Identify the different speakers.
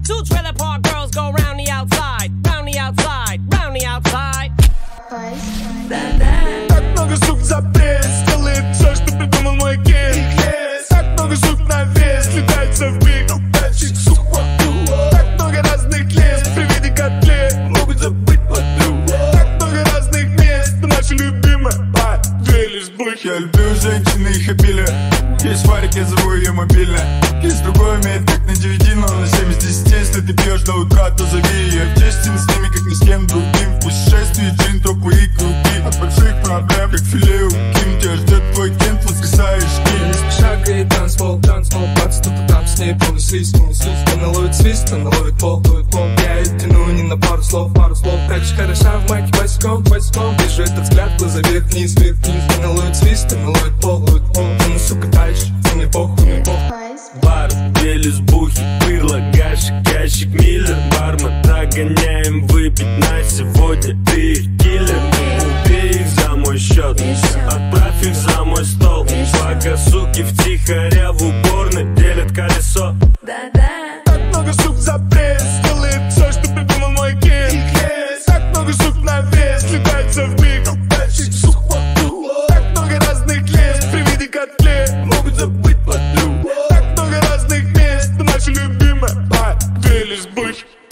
Speaker 1: Two trailer park girls go round the outside, round the outside, round the outside.
Speaker 2: Так много сук за пресс, делает все, что придумал мой кейс. Так много сук на вес, летается в биг, тащит сук вокруг. Так много разных лес, при виде котлет могут забыть подругу. Так много разных мест, но наши любимые две лишь блохи. Я люблю женщин и их обилие. Есть фарик, я зову ее мобильно. Есть другой умеет как на 9, но на 7 из 10. Если ты пьешь до утра, то зови ее в честь. С ними как ни с кем другим. В путешествии джин, тропы и круги. От больших проблем, как филе у Ким. Тебя ждет твой кент, воскресаешь ким.
Speaker 3: Не спеша греет танцпол, бац, тут там с ней полный свист. Она ловит свист, она ловит пол. Я ее тяну не на пару слов. Как же хороша в майке босиком. Вижу этот взгляд, глаза вверх-вниз. Она ловит свист, она ловит пол. Ну, сука, дальше, за мне похуй.
Speaker 4: Бар, две лесбухи, пырло, гашик, ящик, миллер. Бармен, догоняем выпить на сегодня. Ты их киллер, убей их за мой счет. Отправь их за мой стол. Пока суки втихаря в уборной делят колесо.
Speaker 2: Так много сук за пресс, делает все, что придумал мой кейс. Так много сук на вес, летается в биг, тащит сук вокруг. Так много разных лес, при виде котлет могут забыть подругу. Так много разных мест, но наши любимые две лишь блохи.